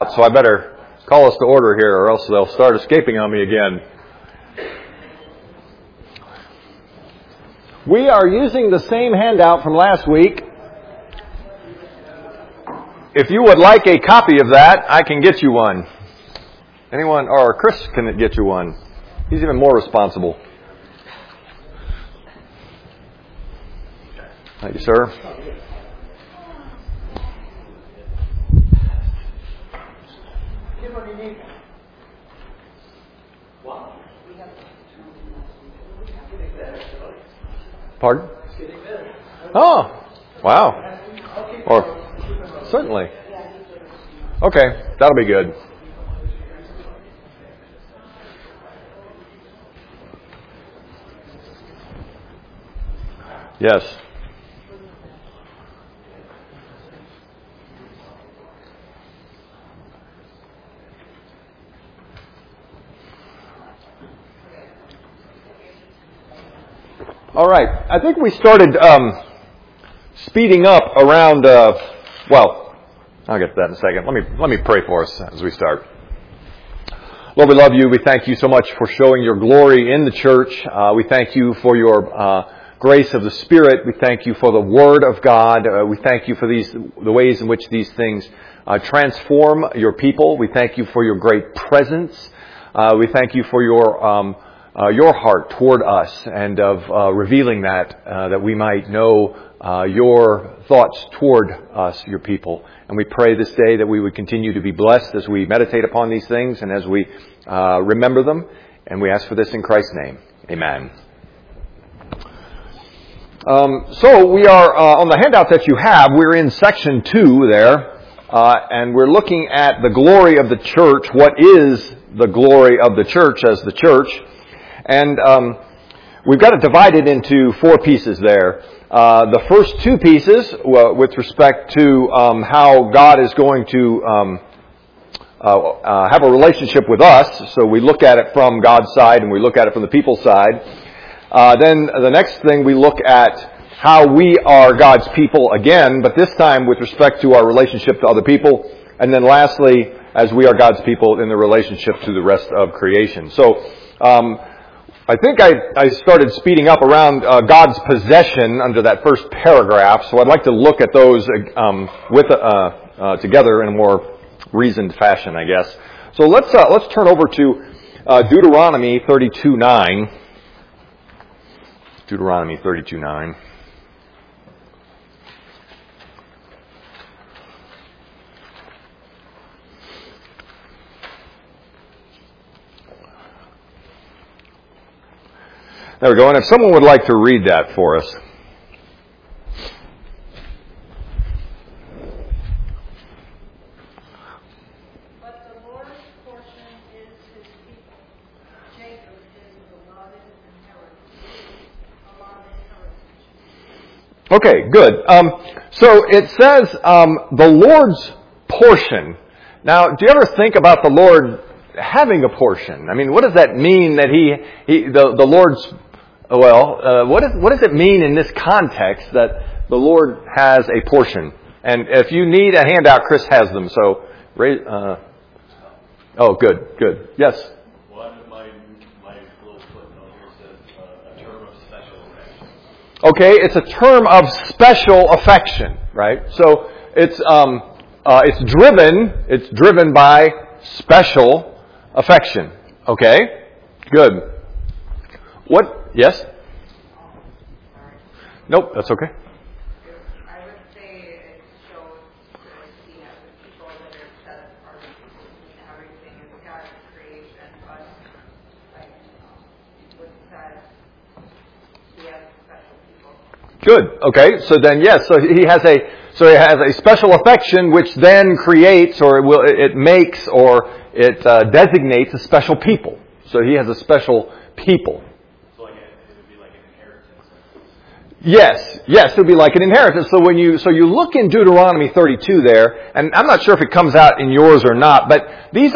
lot, so I better call us to order here or else they'll start escaping on me again. We are using the same handout from last week. If you would like a copy of that, I can get you one. Anyone, or Chris can get you one. He's even more responsible. Thank you, sir. Pardon? Oh, wow. Or certainly. Okay, that'll be good. Yes. All right. I think we started speeding up around. Well, I'll get to that in a second. Let me pray for us as we start. Lord, we love you. We thank you so much for showing your glory in the church. We thank you for your grace of the Spirit. We thank you for the Word of God. We thank you for the ways in which these things transform your people. We thank you for your great presence. We thank you for your heart toward us and of revealing that we might know your thoughts toward us, your people. And we pray this day that we would continue to be blessed as we meditate upon these things and as we remember them. And we ask for this in Christ's name. Amen. So we are on the handout that you have. We're in section 2 there, and we're looking at the glory of the church. What is the glory of the church as the church? And we've got it divided into 4 pieces there. The first 2 pieces, with respect to how God is going to have a relationship with us. So we look at it from God's side and we look at it from the people's side. Then the next thing we look at how we are God's people again, but this time with respect to our relationship to other people. And then lastly, as we are God's people in the relationship to the rest of creation. So I think I started speeding up around God's possession under that first paragraph. So I'd like to look at those together in a more reasoned fashion, I guess. So let's turn over to Deuteronomy 32:9. Deuteronomy 32:9. There we go. And if someone would like to read that for us. But the Lord's portion is his people. Jacob is the allotted inheritance. Okay, good. So it says the Lord's portion. Now, do you ever think about the Lord having a portion? I mean, what does that mean that the Lord's... Well, what does it mean in this context that the Lord has a portion? And if you need a handout, Chris has them. So, oh, good. Yes. One of my little footnote here says a term of special affection. Okay, it's a term of special affection, right? So it's driven by special affection. Okay, good. What? Yes? Nope, that's okay. I would say it shows that he has the people that are set apart and everything is God's creation, but like with that, he has special people. Good. Okay. So then, yes. So he has a special affection, which then creates, or it makes, or it designates a special people. So he has a special people. Yes, it would be like an inheritance. So so you look in Deuteronomy 32 there, and I'm not sure if it comes out in yours or not, but this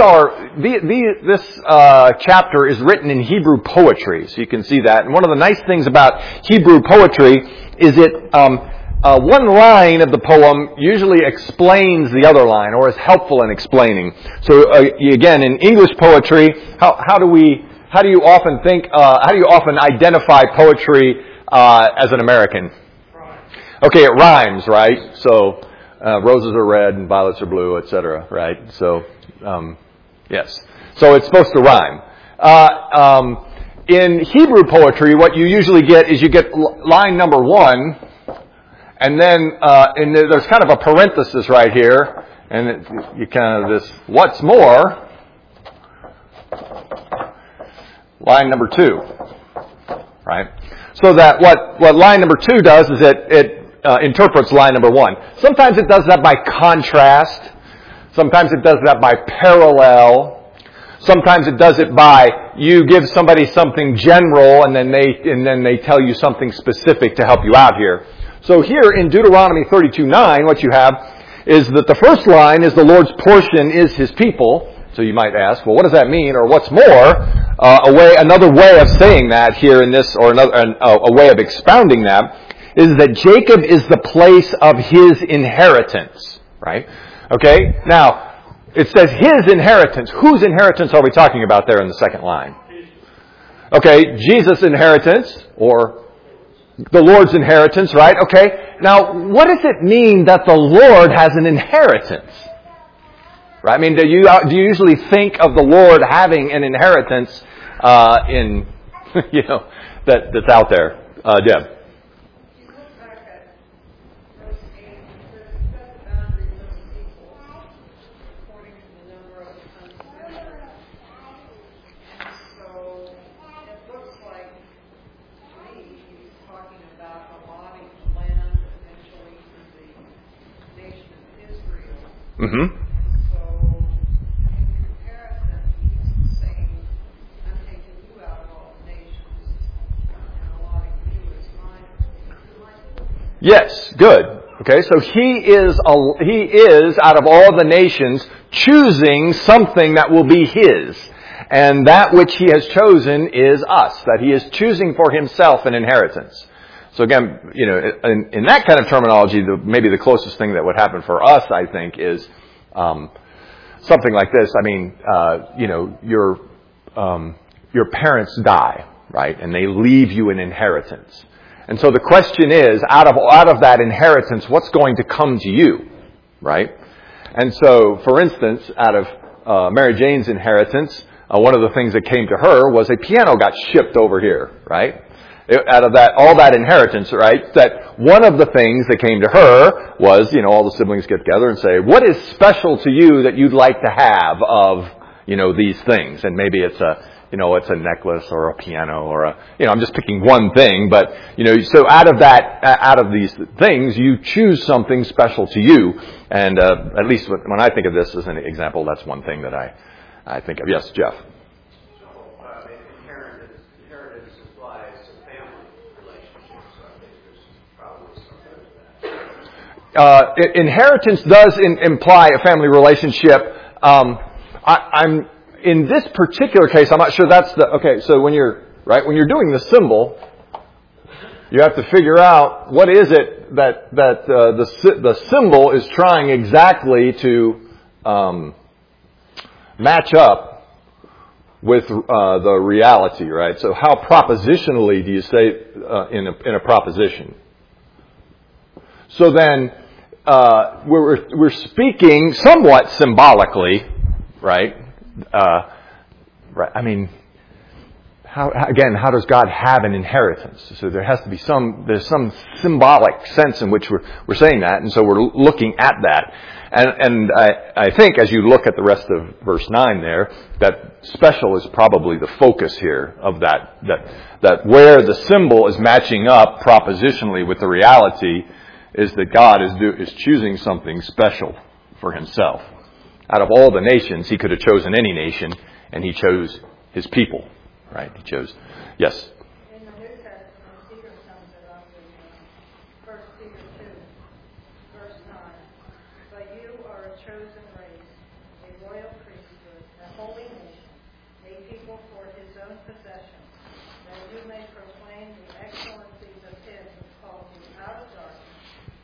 chapter is written in Hebrew poetry, so you can see that. And one of the nice things about Hebrew poetry is it one line of the poem usually explains the other line or is helpful in explaining. So again, in English poetry, how do you often identify poetry as an American? Okay, it rhymes, right? So roses are red and violets are blue, etc. Right? So yes, so it's supposed to rhyme. In Hebrew poetry, what you usually get is you get line number 1, and then there's kind of a parenthesis right here, and you kind of this, what's more, line number 2, right? So that what line number 2 does is it interprets line number 1. Sometimes it does that by contrast. Sometimes it does that by parallel. Sometimes it does it by you give somebody something general and then they tell you something specific to help you out here. So here in Deuteronomy 32:9, what you have is that the first line is the Lord's portion is His people. So you might ask, well, what does that mean? Or what's more, another way of saying that here in this, or a way of expounding that, is that Jacob is the place of his inheritance, right? Okay, now, it says his inheritance. Whose inheritance are we talking about there in the second line? Okay, Jesus' inheritance, or the Lord's inheritance, right? Okay, now, what does it mean that the Lord has an inheritance? Right? I mean, do you usually think of the Lord having an inheritance in, that's out there? Deb. Mm-hmm. So, in comparison, he's saying, I'm taking you out of all the nations and allotting you as mine. Yes, good. Okay, so he is out of all the nations choosing something that will be his. And that which he has chosen is us, that he is choosing for himself an inheritance. So again, in that kind of terminology, maybe the closest thing that would happen for us, I think, is something like this. I mean, your parents die, right, and they leave you an inheritance. And so the question is, out of that inheritance, what's going to come to you, right? And so, for instance, out of Mary Jane's inheritance, one of the things that came to her was a piano got shipped over here, right? Out of that, all that inheritance, right? That one of the things that came to her was, all the siblings get together and say, what is special to you that you'd like to have of, these things? And maybe it's a necklace or a piano or I'm just picking one thing, but, so out of these things, you choose something special to you. And, at least when I think of this as an example, that's one thing that I think of. Yes, Jeff. Inheritance does imply a family relationship. I'm in this particular case, I'm not sure that's so when you're doing the symbol, you have to figure out what is it that the symbol is trying exactly to match up with the reality, right? So how propositionally do you say in a proposition? So then we're speaking somewhat symbolically, right? Right. I mean, how does God have an inheritance? So there has to be there's some symbolic sense in which we're saying that, and so we're looking at that. And I think as you look at the rest of verse 9 there, that special is probably the focus here of that where the symbol is matching up propositionally with the reality is that God is choosing something special for himself. Out of all the nations, he could have chosen any nation, and he chose his people. Right? He chose. Yes? In the New Testament, Peter sums it up in 1 Peter 2, verse 9. But you are a chosen race, a royal priesthood, a holy nation, a people for his own possession, that you may proclaim the excellencies of him who called you out of darkness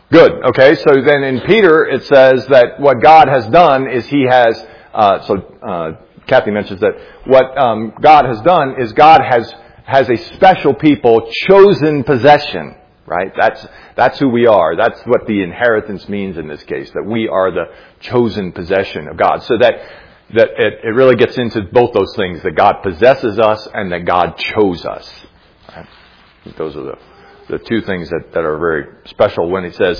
Good. Okay, so then in Peter it says that what God has done is He has, Kathy mentions that what God has done is God has a special people, chosen possession, right? That's who we are. That's what the inheritance means in this case, that we are the chosen possession of God. So that it really gets into both those things, that God possesses us and that God chose us. Right? Those are the two things that are very special when He says,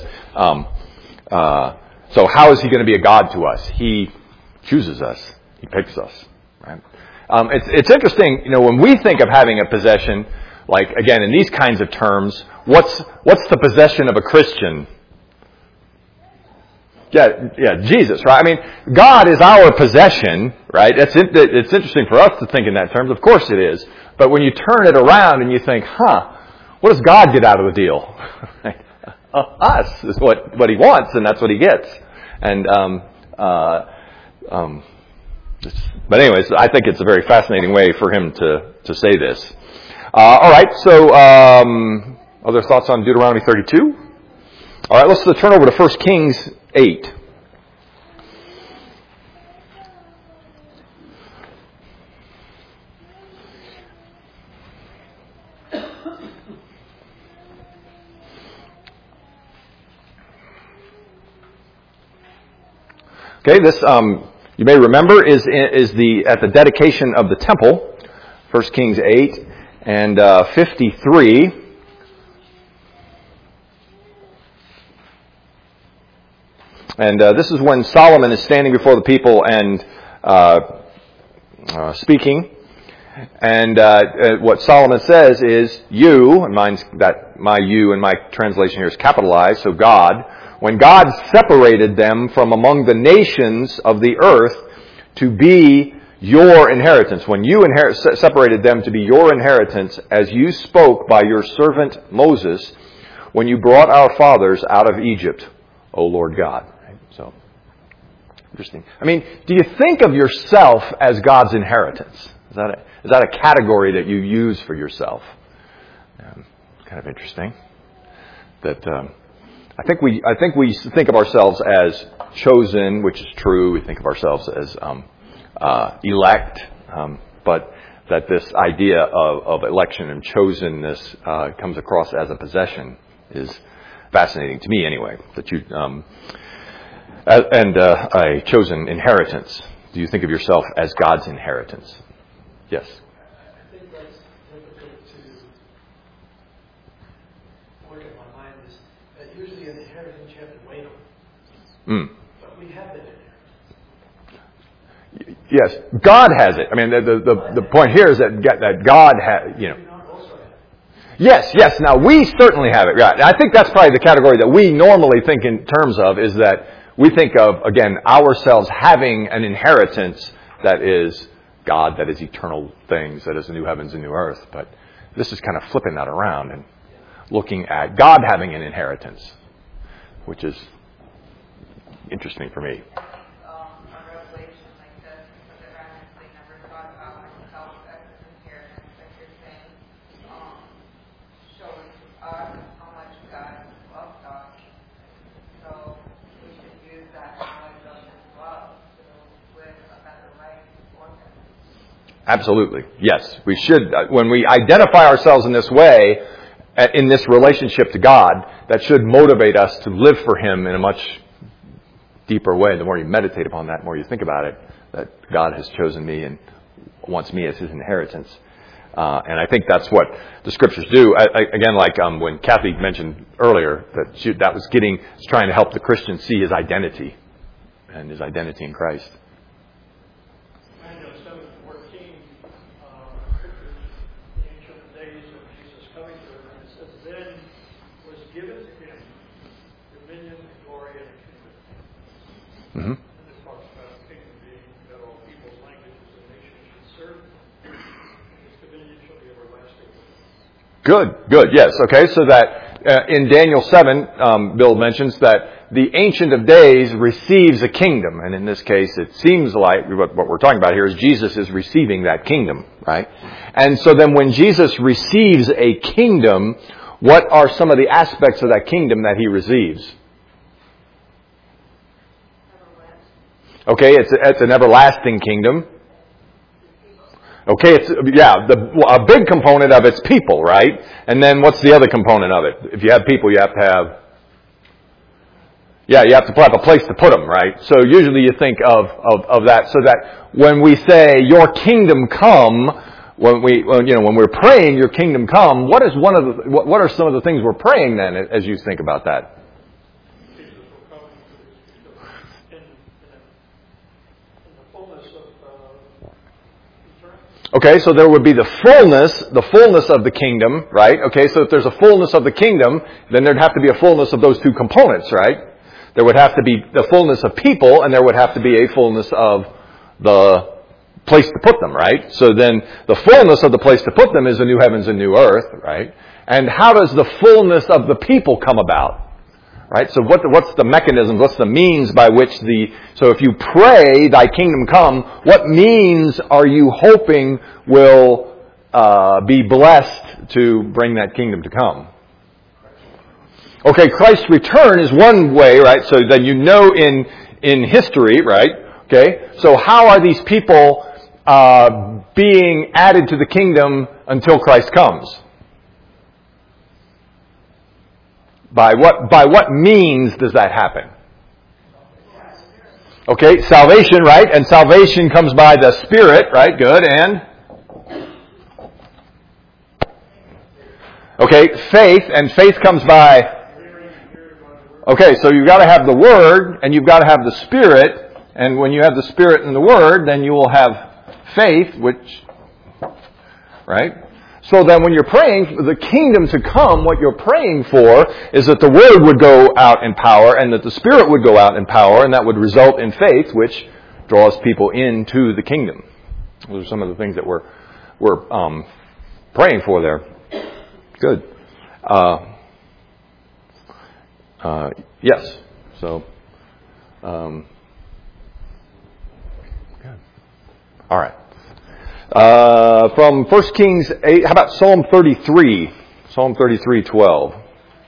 so how is He going to be a God to us? He chooses us. He picks us. Right? It's interesting, when we think of having a possession, like again in these kinds of terms, what's the possession of a Christian? Yeah, Jesus, right? I mean, God is our possession, right? It's interesting for us to think in that terms. Of course it is. But when you turn it around and you think, what does God get out of the deal? Us is what He wants, and that's what He gets. And but anyways, I think it's a very fascinating way for Him to say this. All right, so other thoughts on Deuteronomy 32? All right, let's turn over to 1 Kings 8. Okay, this you may remember is at the dedication of the temple, 1 Kings 8 and 53. And this is when Solomon is standing before the people and speaking. And what Solomon says is, you, and my you in my translation here is capitalized, so God, when God separated them from among the nations of the earth to be your inheritance, when you separated them to be your inheritance, as you spoke by your servant Moses, when you brought our fathers out of Egypt, O Lord God. So, interesting. I mean, do you think of yourself as God's inheritance? Is that a category that you use for yourself? Kind of interesting. That I think we think of ourselves as chosen, which is true. We think of ourselves as elect, but that this idea of election and chosenness comes across as a possession is fascinating to me, anyway. That you a chosen inheritance. Do you think of yourself as God's inheritance? Yes. I think that's difficult to work in my mind. Is that usually an inheritance you have to wait on. But we have an inheritance. Yes, God has it. I mean, the point here is that God has, Yes. Now, we certainly have it. Right. I think that's probably the category that we normally think in terms of, is that we think of, again, ourselves having an inheritance that is God, that is eternal things, that is the new heavens and new earth. But this is kind of flipping that around and looking at God having an inheritance, which is interesting for me. A revelation like this, because I honestly never thought about myself as an inheritance, like you're saying, shows us how much God loves us. So we should use that knowledge of His love with a better life for Him. Absolutely. Yes, we should. When we identify ourselves in this way, in this relationship to God, that should motivate us to live for Him in a much deeper way. The more you meditate upon that, the more you think about it, that God has chosen me and wants me as His inheritance. And I think that's what the Scriptures do. Again, like when Kathy mentioned earlier, that was trying to help the Christian see his identity and his identity in Christ. Mm-hmm. It talks about the kingdom being that all peoples, languages, and nations should serve Him. His dominion shall be everlasting. Good. Yes. Okay. So that in Daniel 7, Bill mentions that the Ancient of Days receives a kingdom, and in this case, it seems like what we're talking about here is Jesus is receiving that kingdom, right? And so then, when Jesus receives a kingdom, what are some of the aspects of that kingdom that he receives? Okay, it's an everlasting kingdom. Okay, a big component of it's people, right? And then what's the other component of it? If you have people, you have to have, you have to have a place to put them, right? So usually you think of that, so that when we say your kingdom come, when we're praying your kingdom come, what are some of the things we're praying then as you think about that? Okay, so there would be the fullness of the kingdom, right? Okay, so if there's a fullness of the kingdom, then there'd have to be a fullness of those two components, right? There would have to be the fullness of people, and there would have to be a fullness of the place to put them, right? So then the fullness of the place to put them is the new heavens and new earth, right? And how does the fullness of the people come about? Right? So what's the mechanism, what's the means by which so if you pray, thy kingdom come, what means are you hoping will be blessed to bring that kingdom to come? Okay, Christ's return is one way, right? So then in history, right? Okay, so how are these people being added to the kingdom until Christ comes? By what means does that happen? Okay, salvation, right? And salvation comes by the Spirit, right? Good, and? Okay, faith, and faith comes by... Okay, so you've got to have the Word, and you've got to have the Spirit, and when you have the Spirit and the Word, then you will have faith, which... Right? So then when you're praying for the kingdom to come, what you're praying for is that the Word would go out in power and that the Spirit would go out in power, and that would result in faith, which draws people into the kingdom. Those are some of the things that we're praying for there. Good. Yes. So, good. All right. From 1 Kings 8, how about Psalm 33? Psalm 33:12.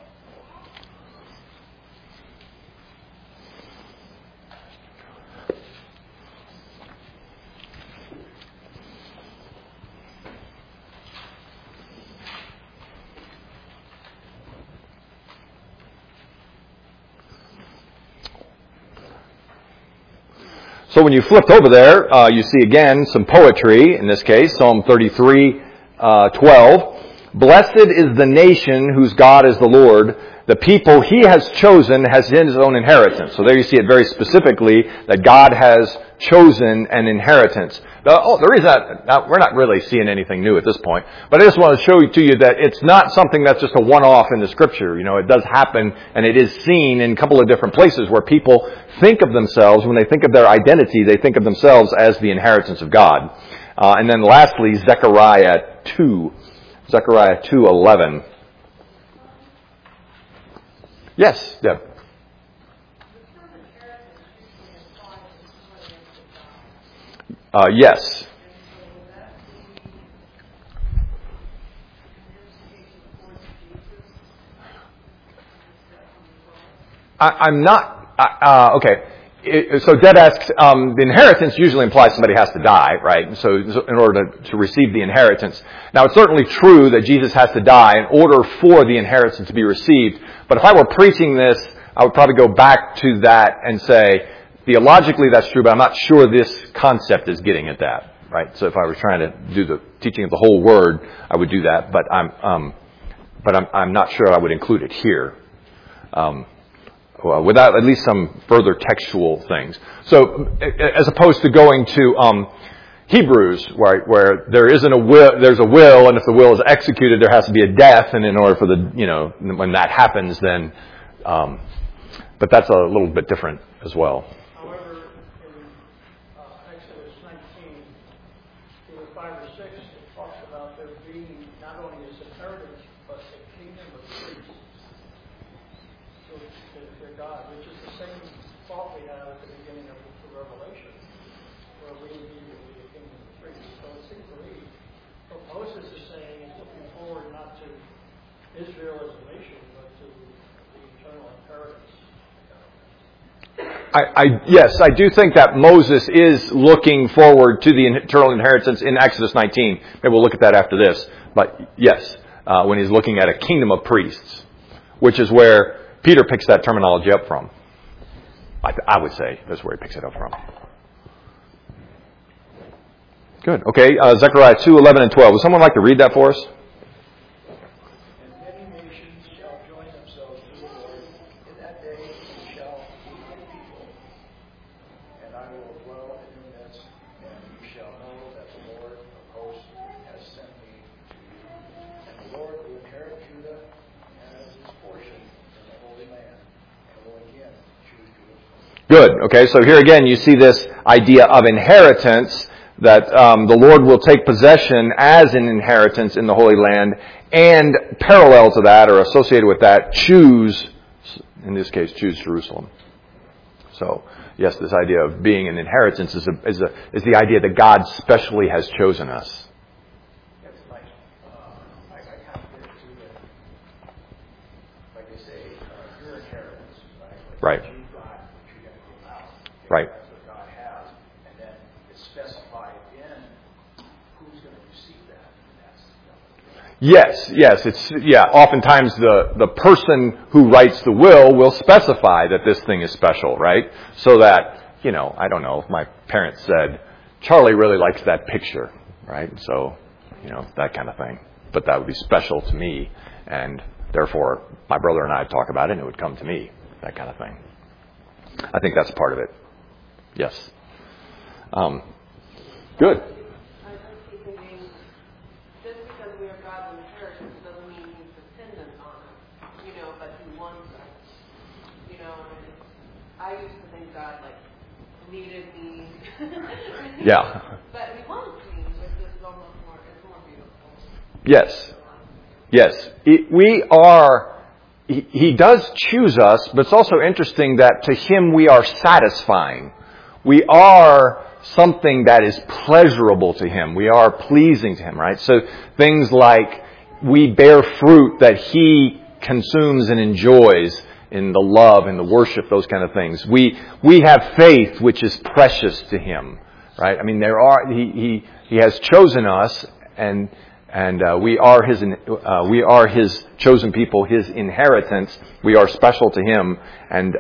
So when you flipped over there, you see again some poetry, in this case, Psalm 33:12. Blessed is the nation whose God is the Lord. The people he has chosen has his own inheritance. So there you see it very specifically that God has chosen an inheritance. The reason we're not really seeing anything new at this point, but I just want to show to you that it's not something that's just a one-off in the Scripture. You know, it does happen, and it is seen in a couple of different places where people think of themselves, when they think of their identity, they think of themselves as the inheritance of God. And then lastly, Zechariah 2:11. Yes, Deb. Yes. I'm not... okay. So Deb asks, the inheritance usually implies somebody has to die, right? So in order to receive the inheritance. Now, it's certainly true that Jesus has to die in order for the inheritance to be received. But if I were preaching this, I would probably go back to that and say, theologically that's true, but I'm not sure this concept is getting at that, right? So if I were trying to do the teaching of the whole word, I would do that, but I'm not sure I would include it here. Without at least some further textual things. So, as opposed to going to Hebrews, where there isn't a will, there's a will, and if the will is executed, there has to be a death, and in order for when that happens, then, but that's a little bit different as well. However, in Exodus 19, either 5 or 6, it talks about there being not only his inheritance, but a kingdom of priests. To God, which is the same thought we had at the beginning of the Revelation, where we need to be a kingdom of priests. So it seems to me what Moses is saying is looking forward not to Israel as Yes, I do think that Moses is looking forward to the eternal inheritance in Exodus 19. Maybe we'll look at that after this. But yes, when he's looking at a kingdom of priests, which is where Peter picks that terminology up from. I would say that's where he picks it up from. Good. Okay, Zechariah 2, 11 and 12. Would someone like to read that for us? And many nations shall join themselves to the Lord. In that day you shall be my people, and I will dwell in your midst, and you shall know that the Lord of hosts has sent me to you. And the Lord will inherit Judah as his portion in the Holy Land, and will again choose Jerusalem. Good. Okay, so here again you see this idea of inheritance, that the Lord will take possession as an inheritance in the Holy Land, and parallel to that, or associated with that, choose, in this case, choose Jerusalem. So, yes, this idea of being an inheritance is the idea that God specially has chosen us. It's like, I kind of get it too, that, like they say, your inheritance, right? Right. What you got, what you're going to give out. Right. That's what God has. And then it's specified in who's going to receive that. And that's, Yes. Oftentimes the person who writes the will specify that this thing is special, right? So that, I don't know, if my parents said, Charlie really likes that picture, right? So, that kind of thing. But that would be special to me, and therefore my brother and I would talk about it and it would come to me, that kind of thing. I think that's part of it. Yes. Good. I just keep thinking, just because we are God's inheritance doesn't mean He's dependent on us, but He wants us. And I used to think God, needed me. Yeah. But He wants me, which is almost more beautiful. Yes. He does choose us, but it's also interesting that to Him we are satisfying. We are something that is pleasurable to Him. We are pleasing to Him, right? So things like we bear fruit that He consumes and enjoys in the love and the worship, those kind of things. We have faith which is precious to Him, right? I mean, He has chosen us, and we are His chosen people, His inheritance. We are special to Him, and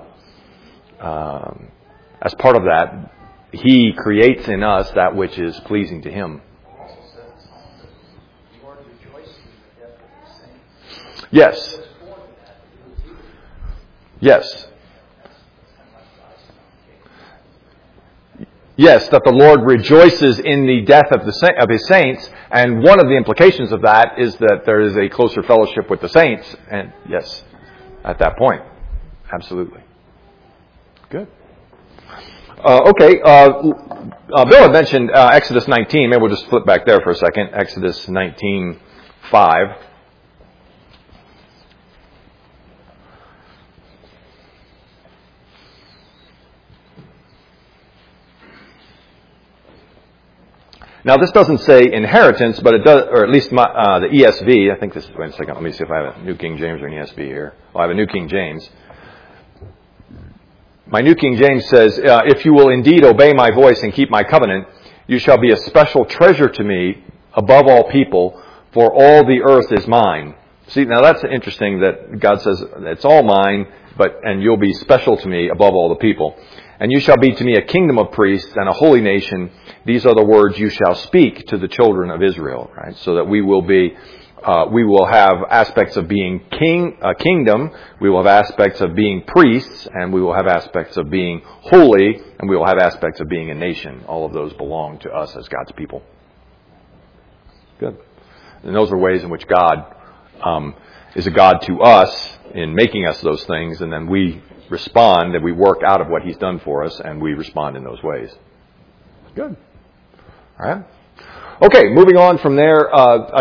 as part of that, He creates in us that which is pleasing to Him. also says in Psalm that the Lord rejoices in the death of his saints. Yes. He was born in that, but he was eager. Yes. That's kind of like God's king. Yes, that the Lord rejoices in the death of His saints, and one of the implications of that is that there is a closer fellowship with the saints, and yes, at that point. Absolutely. Good. Okay. Bill had mentioned Exodus 19. Maybe we'll just flip back there for a second. Exodus 19:5. Now, this doesn't say inheritance, but it does, or at least the ESV. I think this is. Wait a second. Let me see if I have a New King James or an ESV here. Oh, I have a New King James. My New King James says, if you will indeed obey my voice and keep my covenant, you shall be a special treasure to me above all people, for all the earth is mine. See, now that's interesting that God says, it's all mine, and you'll be special to me above all the people. And you shall be to me a kingdom of priests and a holy nation. These are the words you shall speak to the children of Israel, right? So that we will have aspects of being kingdom, we will have aspects of being priests, and we will have aspects of being holy, and we will have aspects of being a nation. All of those belong to us as God's people. Good. And those are ways in which God is a God to us in making us those things, and then we respond, and we work out of what He's done for us, and we respond in those ways. Good. All right. Okay, moving on from there,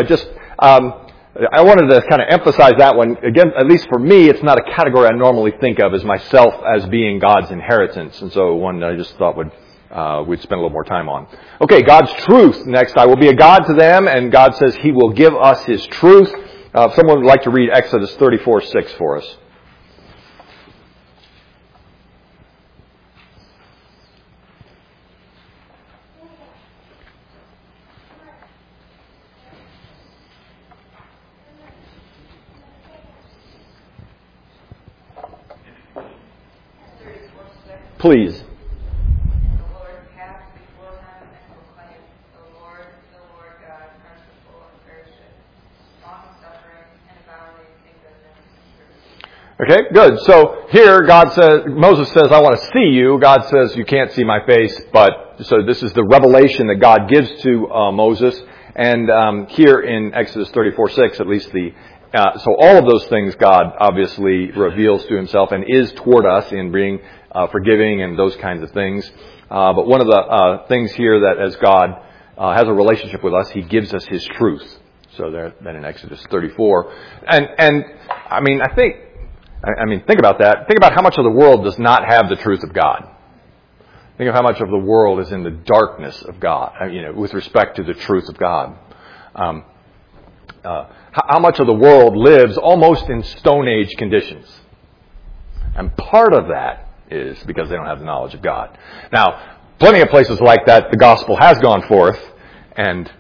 I wanted to kind of emphasize that one. Again, at least for me, it's not a category I normally think of as myself as being God's inheritance. And so one I just thought we'd spend a little more time on. Okay, God's truth. Next, I will be a God to them, and God says He will give us His truth. If someone would like to read Exodus 34:6 for us. Please. And the Lord passed before him and proclaimed, the Lord God, merciful and gracious, long-suffering and abounding in goodness and truth. Okay, good. So here Moses says, I want to see you. God says, you can't see my face. So this is the revelation that God gives to Moses. And here in Exodus 34:6, at least so all of those things God obviously reveals to himself and is toward us in being forgiving and those kinds of things. But one of the things here that as God has a relationship with us, he gives us his truth. So then in Exodus 34. And I mean, think about that. Think about how much of the world does not have the truth of God. Think of how much of the world is in the darkness of God, with respect to the truth of God. How much of the world lives almost in Stone Age conditions. And part of that is because they don't have the knowledge of God. Now, plenty of places like that, the gospel has gone forth and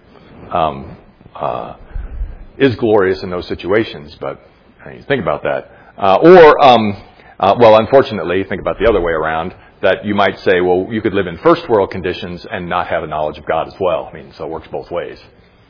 is glorious in those situations. But think about that. Unfortunately, think about the other way around, that you might say, well, you could live in first world conditions and not have a knowledge of God as well. I mean, so it works both ways.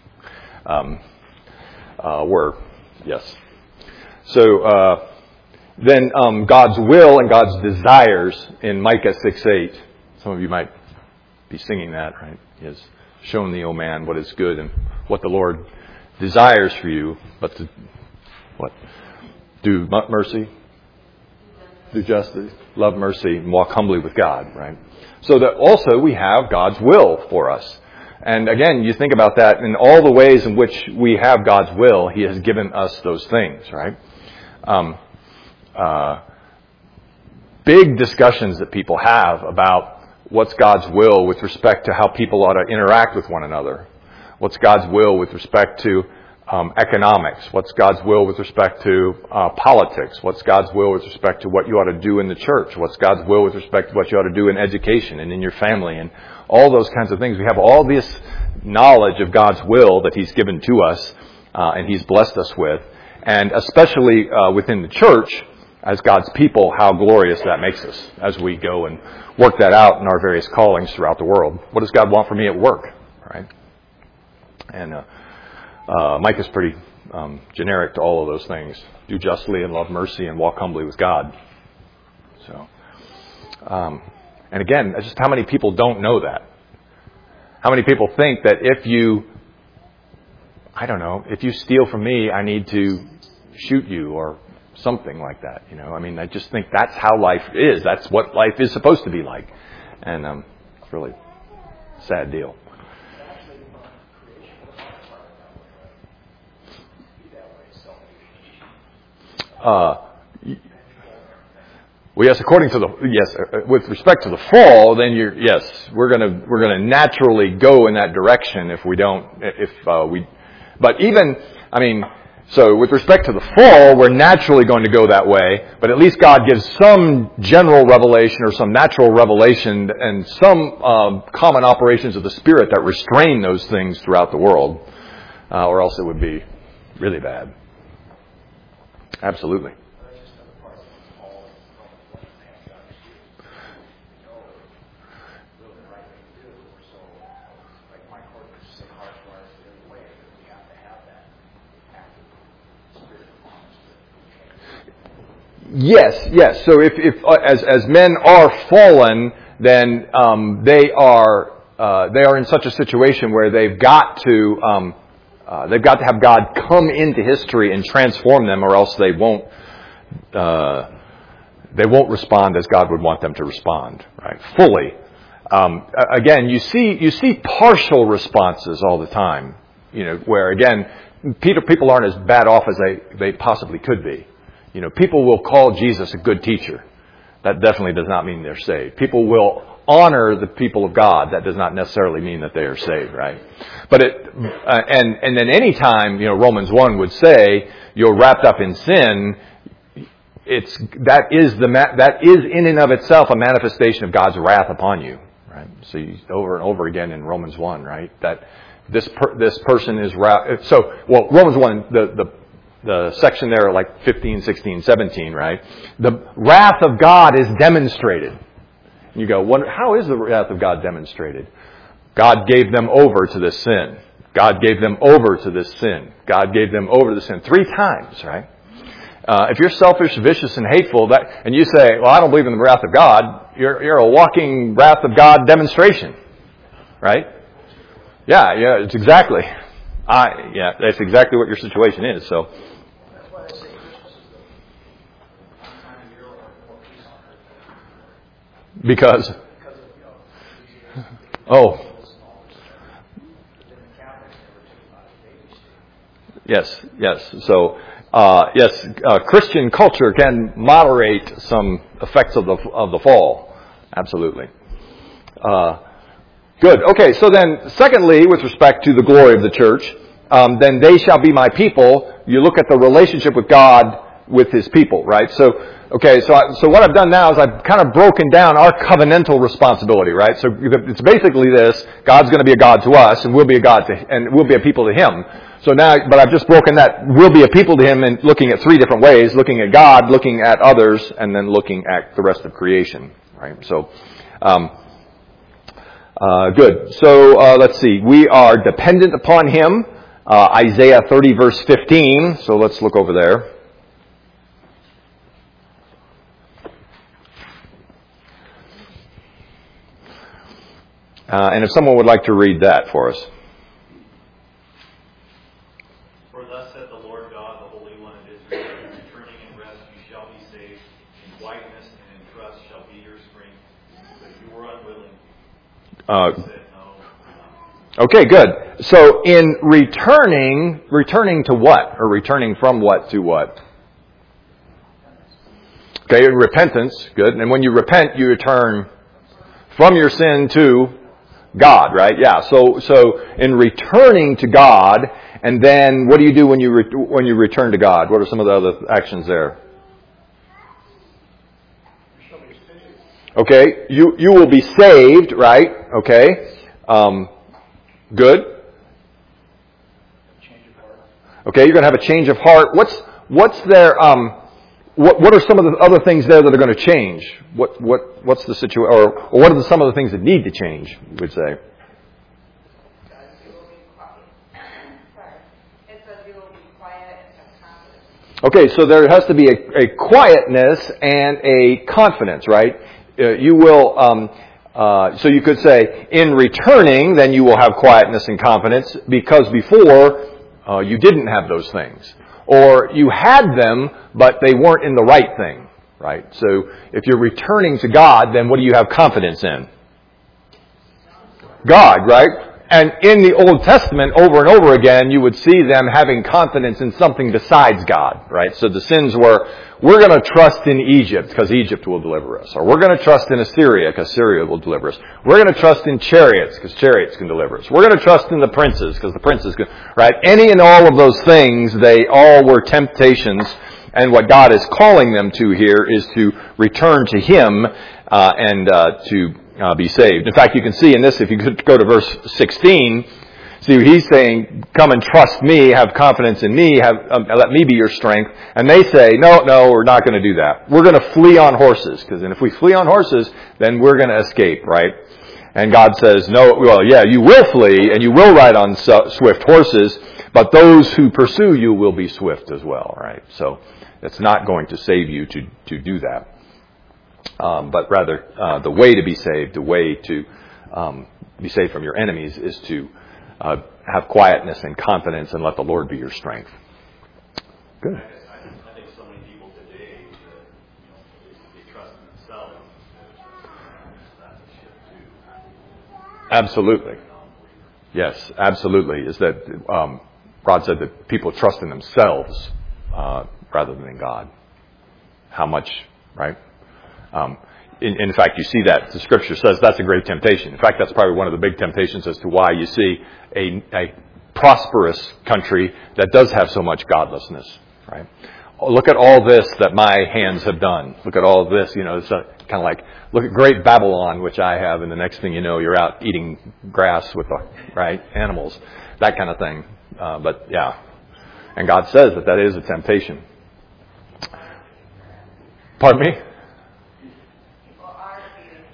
Yes. So then God's will and God's desires in Micah 6:8. Some of you might be singing that, right? He has shown thee, O man, what is good and what the Lord desires for you, but to what? Do mercy, do justice, love mercy, and walk humbly with God, right? So that also we have God's will for us. And again, you think about that in all the ways in which we have God's will, he has given us those things, right? Big discussions that people have about what's God's will with respect to how people ought to interact with one another. What's God's will with respect to economics? What's God's will with respect to politics? What's God's will with respect to what you ought to do in the church? What's God's will with respect to what you ought to do in education and in your family and all those kinds of things? We have all this knowledge of God's will that he's given to us and he's blessed us with. And especially within the church, as God's people, how glorious that makes us as we go and work that out in our various callings throughout the world. What does God want from me at work? Right? And Mike is pretty generic to all of those things. Do justly and love mercy and walk humbly with God. So, and again, just how many people don't know that? How many people think that if you steal from me, I need to shoot you or something like that? I just think that's how life is. That's what life is supposed to be like. And it's really a sad deal. Yes, with respect to the fall, then we're gonna naturally go in that direction so with respect to the fall, we're naturally going to go that way, but at least God gives some general revelation or some natural revelation and some common operations of the Spirit that restrain those things throughout the world, or else it would be really bad. Absolutely. Yes. So if as men are fallen, then they are in such a situation where they've got to have God come into history and transform them, or else they won't respond as God would want them to respond, right? Fully. Again, you see partial responses all the time, where again, people aren't as bad off as they possibly could be. People will call Jesus a good teacher. That definitely does not mean they're saved. People will honor the people of God. That does not necessarily mean that they are saved, right? But and then any time, Romans 1 would say you're wrapped up in sin, that is in and of itself a manifestation of God's wrath upon you, right? So over and over again in Romans 1, right? That this person is wrapped. So, Romans 1, the section there, like 15, 16, 17, right? The wrath of God is demonstrated. And you go, how is the wrath of God demonstrated? God gave them over to this sin. God gave them over to this sin. God gave them over to this sin 3 times, right? If you're selfish, vicious, and hateful, and you say, well, I don't believe in the wrath of God, you're a walking wrath of God demonstration, right? Yeah, it's exactly. That's exactly what your situation is. So, That's why I say Christmas is the time of year where more peace on earth. because, Because of, oh, then the Catholics never took about a baby state. yes. So, Christian culture can moderate some effects of the fall. Absolutely. Good. Okay, so then, secondly, with respect to the glory of the church, then they shall be my people. You look at the relationship with God with His people, right? So what I've done now is I've kind of broken down our covenantal responsibility, right? So it's basically this: God's going to be a God to us, and we'll be a people to Him. So now, but I've just broken that we'll be a people to Him and looking at 3 different ways: looking at God, looking at others, and then looking at the rest of creation, right? So. Good. So let's see. We are dependent upon Him. Isaiah 30 verse 15. So let's look over there. And if someone would like to read that for us. For thus saith the Lord God, the Holy One of Israel, returning in rest you shall be saved, in quietness and in trust shall be your strength. But you were unwilling. Said no. Okay, good. So in returning to what? Or returning from what to what? Okay, repentance, good. And when you repent, you return from your sin to God, right? Yeah. So in returning to God, and then what do you do when you return to God? What are some of the other actions there? Okay, you will be saved, right? Okay, good. Okay, you're going to have a change of heart. What's there? What are some of the other things there that are going to change? What's the situation, or what are some of the things that need to change? You would say. It says you will be quiet and have confidence. Okay, so there has to be a quietness and a confidence, right? You will. So you could say, in returning, then you will have quietness and confidence, because before you didn't have those things. Or you had them, but they weren't in the right thing, right? So if you're returning to God, then what do you have confidence in? God, right? And in the Old Testament, over and over again, you would see them having confidence in something besides God, right? So the sins were, we're going to trust in Egypt because Egypt will deliver us. Or we're going to trust in Assyria because Syria will deliver us. We're going to trust in chariots because chariots can deliver us. We're going to trust in the princes because the princes can, right? Any and all of those things, they all were temptations. And what God is calling them to here is to return to Him and to be saved. In fact, you can see in this, if you could go to verse 16, see He's saying, come and trust me, have confidence in me, let me be your strength. And they say, no, we're not going to do that. We're going to flee on horses, because if we flee on horses, then we're going to escape, right? And God says, no, well, yeah, you will flee and you will ride on swift horses, but those who pursue you will be swift as well, right? So it's not going to save you to do that. But rather, the way to be saved, the way to be saved from your enemies is to have quietness and confidence and let the Lord be your strength. Good. I think so many people today they trust in themselves. That's a shift too. Absolutely. Yes, absolutely. Is that Rod said that people trust in themselves rather than in God. How much, right? In fact, you see that the Scripture says that's a great temptation. In fact, that's probably one of the big temptations as to why you see a prosperous country that does have so much godlessness, right? Oh, look at all this that my hands have done. Look at all of this, it's kind of like, look at great Babylon, which I have, and the next thing you know, you're out eating grass with the animals, that kind of thing. But yeah, and God says that is a temptation. Pardon me?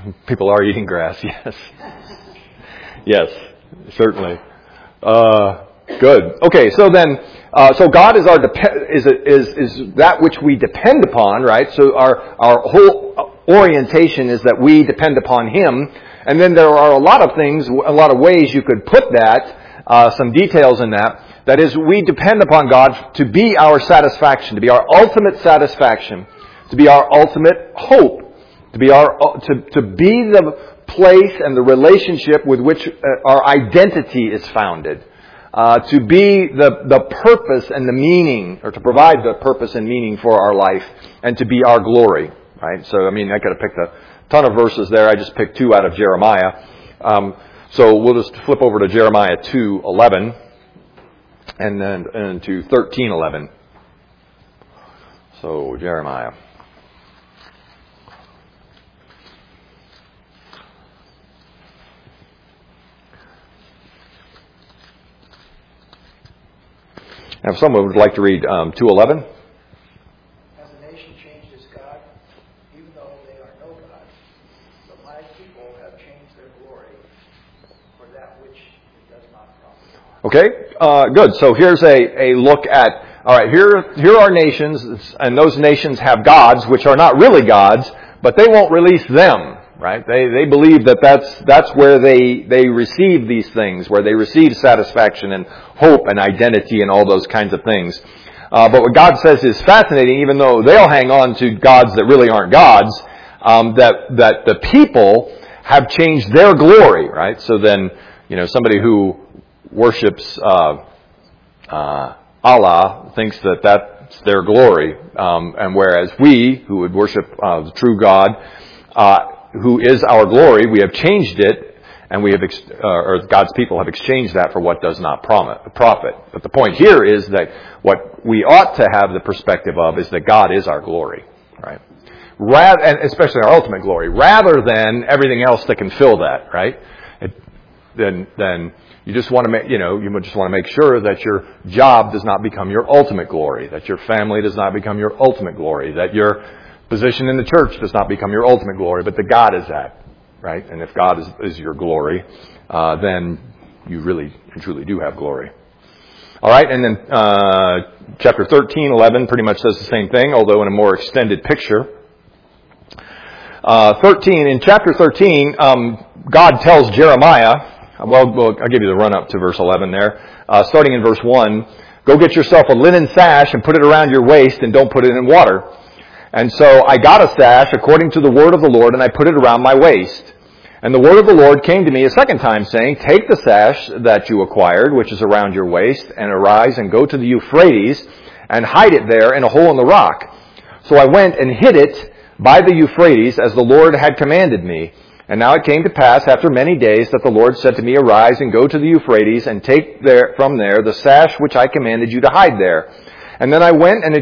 People are eating grass, yes. Yes, certainly. Good. Okay, so then, so God is our is that which we depend upon, right? So our whole orientation is that we depend upon Him. And then there are a lot of things, a lot of ways you could put that, some details in that. That is, we depend upon God to be our satisfaction, to be our ultimate satisfaction, to be our ultimate hope, to be the place and the relationship with which our identity is founded, to be the purpose and the meaning, or to provide the purpose and meaning for our life, and to be our glory. Right? So, I mean, I could have picked a ton of verses there. I just picked 2 out of Jeremiah. So we'll just flip over to Jeremiah 2:11 and then to 13:11. So Jeremiah. Now, if someone would like to read 2:11. As the nation changed its God, even though they are no God, but my people have changed their glory for that which it does not profit. Okay, good. So here's a look at, all right, here are nations, and those nations have gods, which are not really gods, but they won't release them, right? They believe that that's where they receive these things, where they receive satisfaction and hope and identity and all those kinds of things. But what God says is fascinating, even though they'll hang on to gods that really aren't gods, that the people have changed their glory, right? So then, somebody who worships Allah thinks that that's their glory, and whereas we, who would worship the true God, who is our glory, we have changed it, and we have, or God's people have exchanged that for what does not profit. But the point here is that what we ought to have the perspective of is that God is our glory, right? And especially our ultimate glory, rather than everything else that can fill that, right? Then you just want to you just want to make sure that your job does not become your ultimate glory, that your family does not become your ultimate glory, that your position in the church does not become your ultimate glory, but that God is that, right? And if God is your glory, then you really and truly do have glory. All right, and then chapter 13:11 pretty much says the same thing, although in a more extended picture. In chapter 13, God tells Jeremiah, well, I'll give you the run-up to verse 11 there. Starting in verse 1, go get yourself a linen sash and put it around your waist and don't put it in water. And so I got a sash according to the word of the Lord, and I put it around my waist. And the word of the Lord came to me a second time, saying, take the sash that you acquired, which is around your waist, and arise and go to the Euphrates, and hide it there in a hole in the rock. So I went and hid it by the Euphrates, as the Lord had commanded me. And now it came to pass after many days that the Lord said to me, arise and go to the Euphrates, and take from there the sash which I commanded you to hide there. And then I went and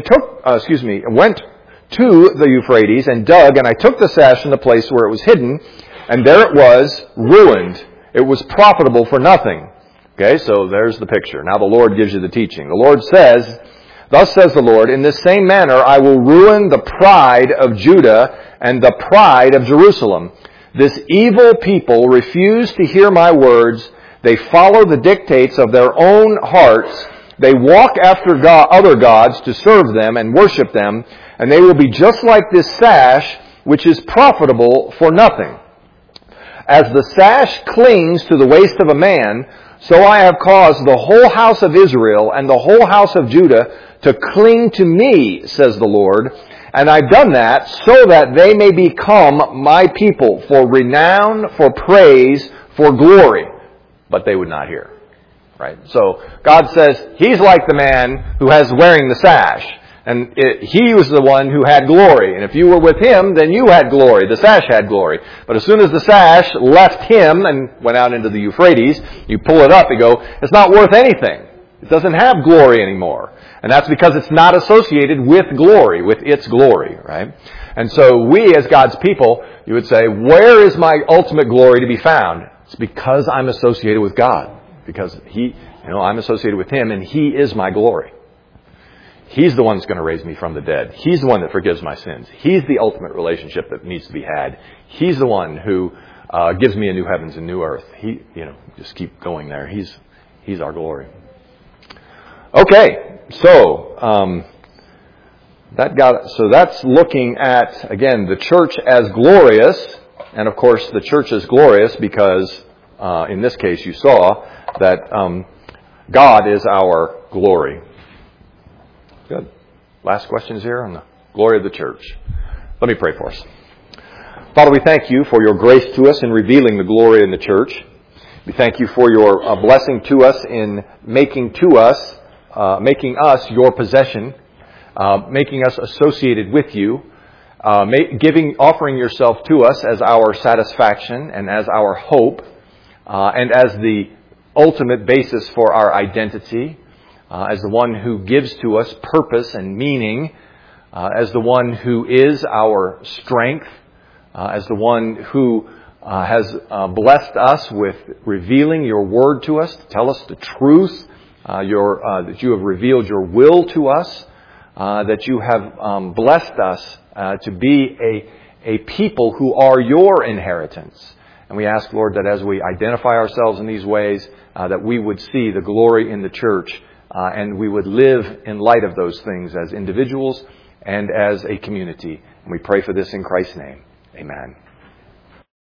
went to the Euphrates and dug, and I took the sash in the place where it was hidden, and there it was, ruined. It was profitable for nothing. Okay, so there's the picture. Now the Lord gives you the teaching. The Lord says, thus says the Lord, in this same manner I will ruin the pride of Judah and the pride of Jerusalem. This evil people refuse to hear my words. They follow the dictates of their own hearts. They walk after other gods to serve them and worship them, and they will be just like this sash, which is profitable for nothing. As the sash clings to the waist of a man, so I have caused the whole house of Israel and the whole house of Judah to cling to me, says the Lord. And I've done that so that they may become my people for renown, for praise, for glory. But they would not hear. Right? So God says He's like the man who has wearing the sash. And He was the one who had glory. And if you were with Him, then you had glory. The sash had glory. But as soon as the sash left Him and went out into the Euphrates, you pull it up and go, it's not worth anything. It doesn't have glory anymore. And that's because it's not associated with glory, with its glory, right? And so we, as God's people, you would say, where is my ultimate glory to be found? It's because I'm associated with God. Because I'm associated with Him, and He is my glory. He's the one that's going to raise me from the dead. He's the one that forgives my sins. He's the ultimate relationship that needs to be had. He's the one who gives me a new heavens and new earth. Just keep going there. He's our glory. Okay, so that's looking at, again, the church as glorious. And of course, the church is glorious because, in this case, you saw that God is our glory. Good. Last questions here on the glory of the church. Let me pray for us. Father, we thank you for your grace to us in revealing the glory in the church. We thank you for your blessing to us in making us your possession, making us associated with you, offering yourself to us as our satisfaction and as our hope, and as the ultimate basis for our identity, as the one who gives to us purpose and meaning, as the one who is our strength, as the one who has blessed us with revealing your word to us, to tell us the truth, that you have revealed your will to us, that you have blessed us to be a people who are your inheritance. And we ask, Lord, that as we identify ourselves in these ways, that we would see the glory in the church, and we would live in light of those things as individuals and as a community. And we pray for this in Christ's name. Amen.